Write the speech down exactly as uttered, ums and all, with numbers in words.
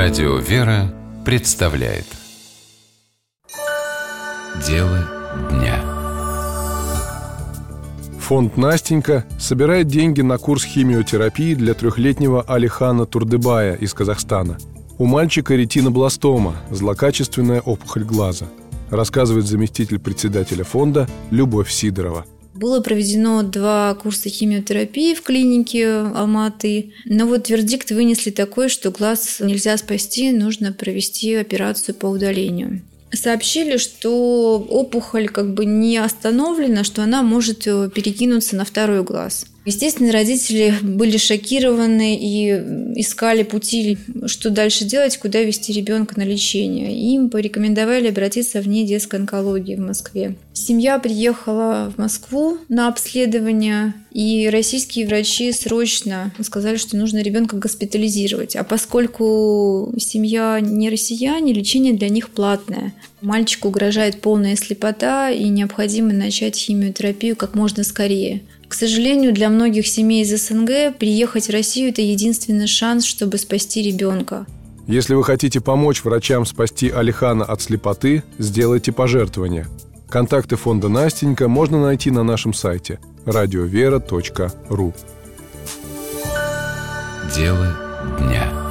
Радио «Вера» представляет Дело дня. Фонд «Настенька» собирает деньги на курс химиотерапии для трехлетнего Алихана Турдыбая из Казахстана. У мальчика ретинобластома, злокачественная опухоль глаза, рассказывает заместитель председателя фонда Любовь Сидорова. Было проведено два курса химиотерапии в клинике Алматы. Но вот вердикт вынесли такой, что глаз нельзя спасти, нужно провести операцию по удалению. Сообщили, что опухоль как бы не остановлена, что она может перекинуться на второй глаз. Естественно, родители были шокированы и искали пути, что дальше делать, куда вести ребенка на лечение. Им порекомендовали обратиться в НИИ детской онкологии в Москве. Семья приехала в Москву на обследование, и российские врачи срочно сказали, что нужно ребенка госпитализировать. А поскольку семья не россияне, лечение для них платное. Мальчику угрожает полная слепота, и необходимо начать химиотерапию как можно скорее. К сожалению, для многих семей из СНГ приехать в Россию – это единственный шанс, чтобы спасти ребенка. Если вы хотите помочь врачам спасти Алихана от слепоты, сделайте пожертвование. Контакты фонда «Настенька» можно найти на нашем сайте радиовера точка ру. Дело дня.